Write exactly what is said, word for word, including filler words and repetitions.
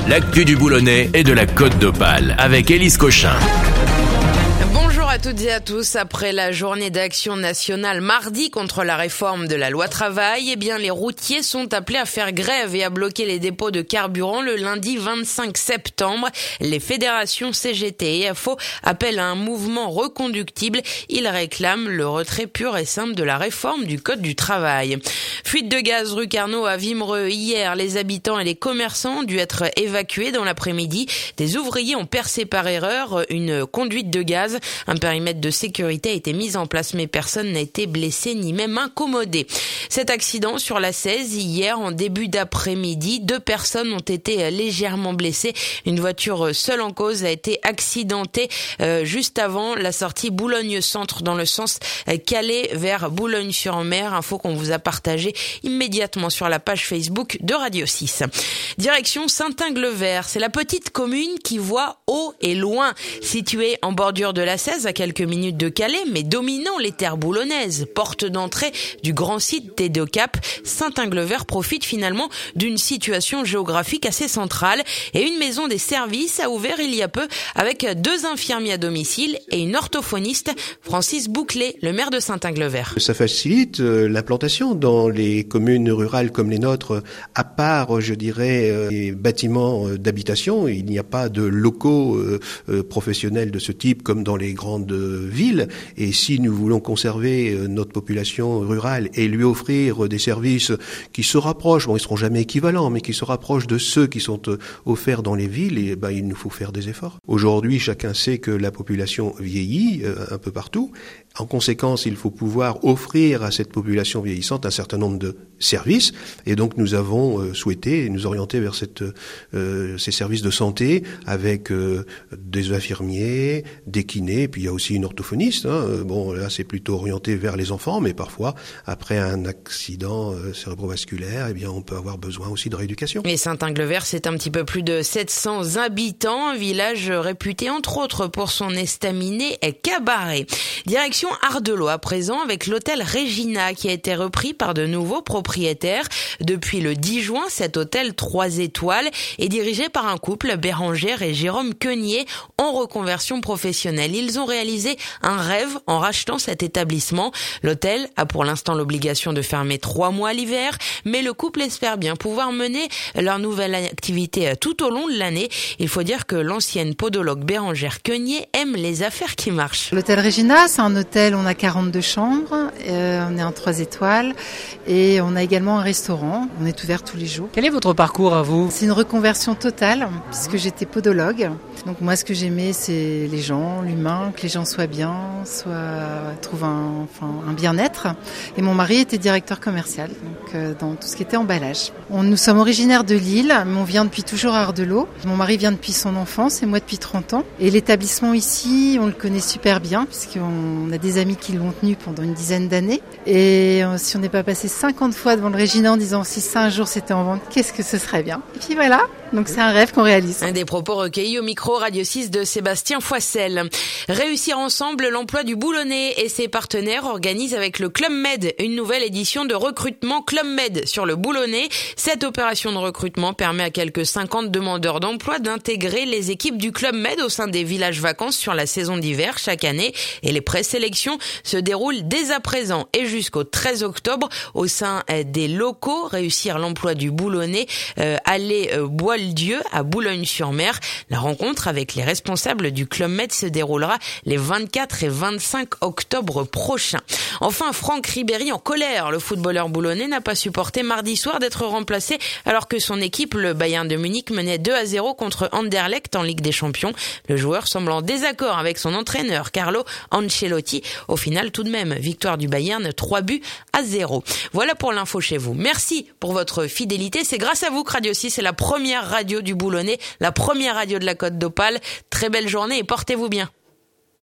l'actu du Boulonnais et de la Côte d'Opale avec Élise Cochin. Bonjour à toutes et à tous. Après la journée d'action nationale mardi contre la réforme de la loi travail, eh bien, les routiers sont appelés à faire grève et à bloquer les dépôts de carburant le lundi vingt-cinq septembre. Les fédérations C G T et F O appellent à un mouvement reconductible. Ils réclament le retrait pur et simple de la réforme du code du travail. Fuite de gaz rue Carnot à Wimereux hier. Les habitants et les commerçants ont dû être évacués dans l'après-midi. Des ouvriers ont percé par erreur une conduite de gaz. Un périmètre de sécurité a été mis en place, mais personne n'a été blessé ni même incommodé. Cet accident sur la seize, hier en début d'après-midi, deux personnes ont été légèrement blessées. Une voiture seule en cause a été accidentée euh, juste avant la sortie Boulogne-Centre dans le sens Calais vers Boulogne-sur-Mer. Info qu'on vous a partagée immédiatement sur la page Facebook de Radio six. Direction Saint-Ingle-Vert, c'est la petite commune qui voit haut et loin. Située en bordure de la seize, à quelques minutes de Calais, mais dominant les terres boulonnaises. Porte d'entrée du grand site des Deux Caps, Saint-Ingle-Vert profite finalement d'une situation géographique assez centrale et une maison des services a ouvert il y a peu avec deux infirmiers à domicile et une orthophoniste. Francis Bouclé, le maire de Saint-Ingle-Vert. Ça facilite euh, l'implantation dans les communes rurales comme les nôtres, à part, je dirais, euh, les bâtiments euh, d'habitation. Il n'y a pas de locaux euh, euh, professionnels de ce type comme dans les grandes villes. Et si nous voulons conserver notre population rurale et lui offrir des services qui se rapprochent, bon, ils seront jamais équivalents, mais qui se rapprochent de ceux qui sont offerts dans les villes, et ben, il nous faut faire des efforts. Aujourd'hui, chacun sait que la population vieillit euh, un peu partout. En conséquence, il faut pouvoir offrir à cette population vieillissante un certain nombre de services. Et donc, nous avons euh, souhaité nous orienter vers cette, euh, ces services de santé avec euh, des infirmiers, des kinés, puis il y a aussi une orthophoniste. Hein. Bon, là, c'est plutôt orienté vers les enfants, mais parfois, après un accident euh, cérébrovasculaire, eh bien, on peut avoir besoin aussi de rééducation. Et Saint-Ingle-Vert, c'est un petit peu plus de sept cents habitants, un village réputé entre autres pour son estaminet et cabaret. Direction Ardelot à présent avec l'hôtel Regina qui a été repris par de nouveaux propriétaires. Depuis le dix juin, cet hôtel trois étoiles est dirigé par un couple, Bérangère et Jérôme Quenier, en reconversion professionnelle. Ils ont réalisé un rêve en rachetant cet établissement. L'hôtel a pour l'instant l'obligation de fermer trois mois l'hiver, mais le couple espère bien pouvoir mener leur nouvelle activité tout au long de l'année. Il faut dire que l'ancienne podologue Bérangère Quenier aime les affaires qui marchent. L'hôtel Regina, c'est un hôtel, on a quarante-deux chambres, euh, on est en trois étoiles et on a également un restaurant. On est ouvert tous les jours. Quel est votre parcours à vous ? C'est une reconversion totale puisque j'étais podologue. Donc moi, ce que j'aimais, c'est les gens, l'humain, que les gens soient bien, soient trouvent un, enfin, un bien-être. Et mon mari était directeur commercial, donc euh, dans tout ce qui était emballage. On, nous sommes originaires de Lille, mais on vient depuis toujours à Ardelot. Mon mari vient depuis son enfance et moi depuis trente ans. Et l'établissement ici, on le connaît super bien puisqu'on a des amis qui l'ont tenu pendant une dizaine d'années. Et euh, si on n'est pas passé cinquante fois devant le Regina en disant si ça un jour c'était en vente, qu'est-ce que ce serait bien. Et puis voilà. Donc c'est un rêve qu'on réalise. Un des propos recueillis au micro Radio six de Sébastien Foissel. Réussir ensemble, l'emploi du Boulonnais et ses partenaires organisent avec le Club Med une nouvelle édition de recrutement Club Med sur le Boulonnais. Cette opération de recrutement permet à quelques cinquante demandeurs d'emploi d'intégrer les équipes du Club Med au sein des villages vacances sur la saison d'hiver chaque année. Et les présélections se déroulent dès à présent et jusqu'au treize octobre au sein des locaux. Réussir l'emploi du Boulonnais, euh, aller euh, boire Dieu à Boulogne-sur-Mer. La rencontre avec les responsables du Club Med se déroulera les vingt-quatre et vingt-cinq octobre prochains. Enfin, Franck Ribéry en colère. Le footballeur boulonnais n'a pas supporté mardi soir d'être remplacé alors que son équipe, le Bayern de Munich, menait deux à zéro contre Anderlecht en Ligue des Champions. Le joueur semble en désaccord avec son entraîneur Carlo Ancelotti. Au final, tout de même, victoire du Bayern, trois buts à zéro. Voilà pour l'info chez vous. Merci pour votre fidélité. C'est grâce à vous que Radio six est la première radio du Boulonnais, la première radio de la Côte d'Opale. Très belle journée et portez-vous bien.